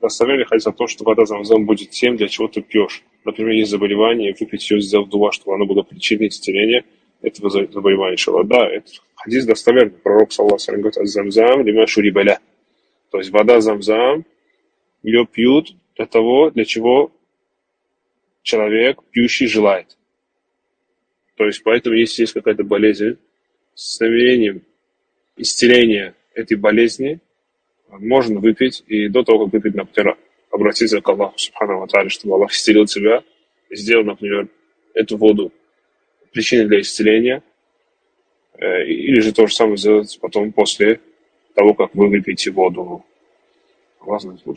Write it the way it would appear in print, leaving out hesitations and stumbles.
достоверный хадис о том, что вода Замзам будет тем, для чего ты пьешь. Например, есть заболевание, выпить ее, сделав дуа, чтобы оно было причиной исцеления этого заболевания. Да, это хадис достоверный. Пророк, саллаллаху алейхи ва саллям, говорит: «Аз-Замзам лима шурибаля». То есть вода Замзам, ее пьют для того, для чего человек, пьющий, желает. То есть поэтому, если есть какая-то болезнь, с намерением исцеления этой болезни, можно выпить, и до того, как выпить, например, обратиться к Аллаху Субхану ва Тааля, чтобы Аллах исцелил тебя, и сделал, например, эту воду причиной для исцеления, или же то же самое сделать потом, после того, как вы выпьете воду. Аллах знает лучше.